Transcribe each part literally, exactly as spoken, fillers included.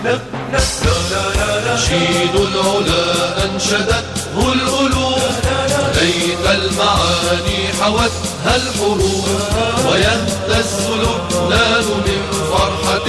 نشيد العلا أنشدته الألوف، ليت المعاني حوتها الحروف، ويهتز لبنان من فرحة،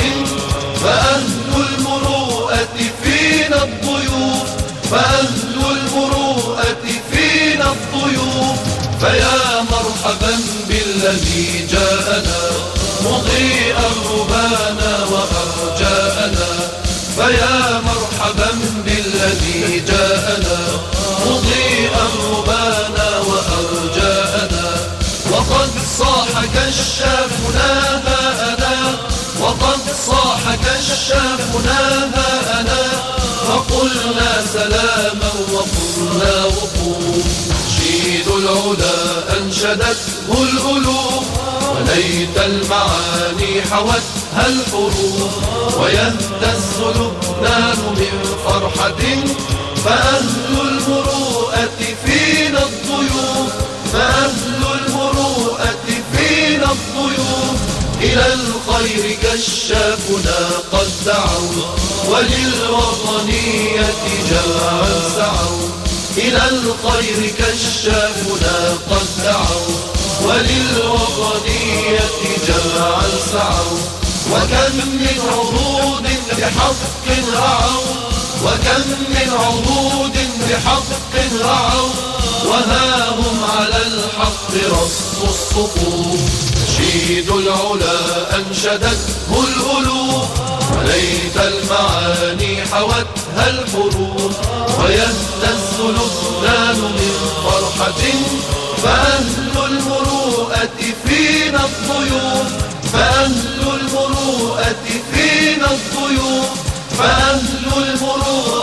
فأهل المروءة فينا الضيوف، فأهل المروءة فينا الضيوف. فيا مرحبا بالذي جاءنا مضيئا ربانا وأرجاءنا، فيا مرحبا بالذي جاءنا مضيئا ربانا وأرجاءنا. وقد صاح كشافنا هاءنا، وقد صاح كشافنا هاءنا، فقلنا سلاما وقلنا وقوف. نشيد العلا أنشدته الألوف، وليت المعاني حوتها الحروف، ويهتز لبنان من فرحة، فأهل المروءة فينا الضيوف، فأهل المروءة فينا الضيوف. إلى الخير كشافنا قد دعوا، وللوطنية جمعا سعوا. إلى الخير كشافنا قد دعوا، وللوطنية جمعا سعوا. وكم من عهود بحق رعوا، وكم من عهود بحق رعوا، وها هم على الحق رصوا الصفوف. نشيد العلا أنشدته الألوف، وليت المعاني حوتها الحروف، ويهتز لبنان من فرحة، فأهل المروءة فينا الضيوف، فأهل المروءة فينا الضيوف، فأهل المروءة